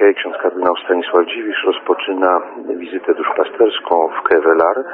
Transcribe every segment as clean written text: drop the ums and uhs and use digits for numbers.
Dzisiaj ksiądz kardynał Stanisław Dziwisz rozpoczyna wizytę duszpasterską w Kevelaer,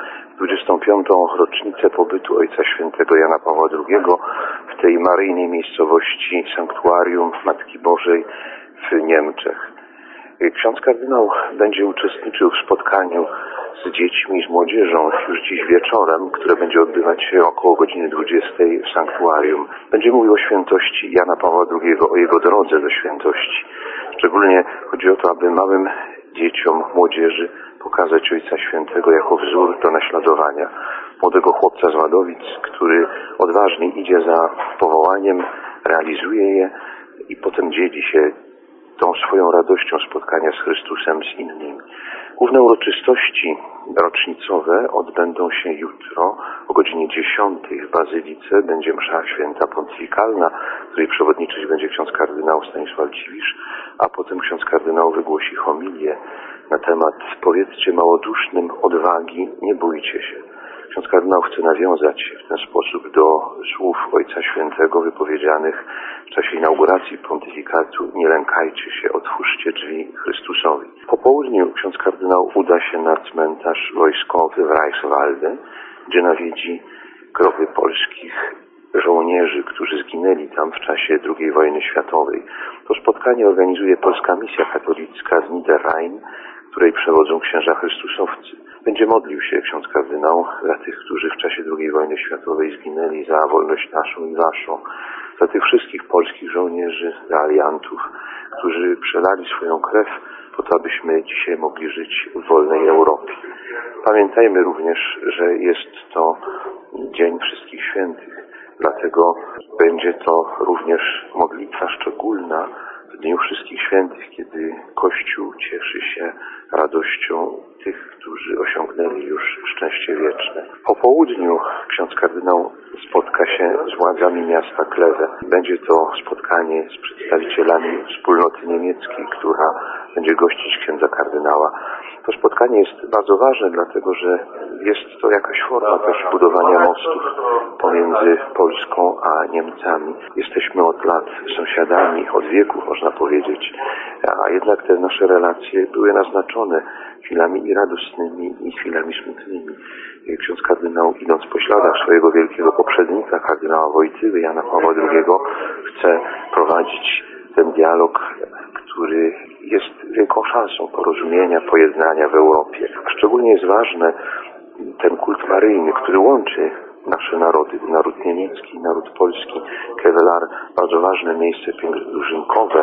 25. rocznicę pobytu Ojca Świętego Jana Pawła II w tej maryjnej miejscowości Sanktuarium Matki Bożej w Niemczech. Ksiądz kardynał będzie uczestniczył w spotkaniu z dziećmi, z młodzieżą już dziś wieczorem, które będzie odbywać się około godziny 20 w sanktuarium. Będzie mówił o świętości Jana Pawła II, o jego drodze do świętości. Szczególnie chodzi o to, aby małym dzieciom, młodzieży pokazać Ojca Świętego jako wzór do naśladowania. Młodego chłopca z Wadowic, który odważnie idzie za powołaniem, realizuje je i potem dzieli się tą swoją radością spotkania z Chrystusem z innymi. Główne uroczystości rocznicowe odbędą się jutro o godzinie 10 w Bazylice. Będzie msza święta pontyfikalna, której przewodniczyć będzie ksiądz kardynał Stanisław Dziwisz, a potem ksiądz kardynał wygłosi homilię na temat "Powiedzcie małodusznym odwagi, nie bójcie się". Ksiądz kardynał chce nawiązać w ten sposób do słów Ojca Świętego wypowiedzianych w czasie inauguracji pontyfikatu: nie lękajcie się, otwórzcie drzwi Chrystusowi. Po południu ksiądz kardynał uda się na cmentarz wojskowy w Reichswalde, gdzie nawiedzi groby polskich żołnierzy, którzy zginęli tam w czasie II wojny światowej. To spotkanie organizuje Polska Misja Katolicka z Niederrhein, której przewodzą księża chrystusowcy. Będzie modlił się ksiądz kardynał za tych, którzy w czasie II wojny światowej zginęli za wolność naszą i waszą, za tych wszystkich polskich żołnierzy, za aliantów, którzy przelali swoją krew po to, abyśmy dzisiaj mogli żyć w wolnej Europie. Pamiętajmy również, że jest to Dzień Wszystkich Świętych, dlatego będzie to również modlitwa szczególna w Dniu Wszystkich Świętych, kiedy Kościół cieszy się radością tych, którzy osiągnęli już szczęście wieczne. Po południu ksiądz kardynał spotka się z władzami miasta Kleve. Będzie to spotkanie z przedstawicielami wspólnoty niemieckiej, która będzie gościć księdza kardynała. To spotkanie jest bardzo ważne, dlatego że jest to jakaś forma też budowania mostów pomiędzy Polską a Niemcami. Jesteśmy od lat sąsiadami, od wieków można powiedzieć, a jednak te nasze relacje były naznaczone chwilami i radosnymi, i chwilami smutnymi. Ksiądz kardynał, idąc po śladach swojego wielkiego poprzednika, kardynała Wojtyły, Jana Pawła II, chce prowadzić ten dialog, który jest wielką szansą porozumienia, pojednania w Europie. A szczególnie jest ważny ten kult maryjny, który łączy nasze narody, naród niemiecki, naród polski. Kevelaer, bardzo ważne miejsce pielgrzymkowe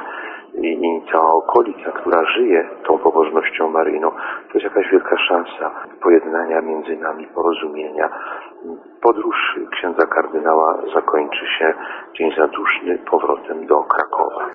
i ta okolica, która żyje tą pobożnością maryjną, to jest jakaś wielka szansa pojednania między nami, porozumienia. Podróż księdza kardynała zakończy się dzień zaduszny powrotem do Krakowa.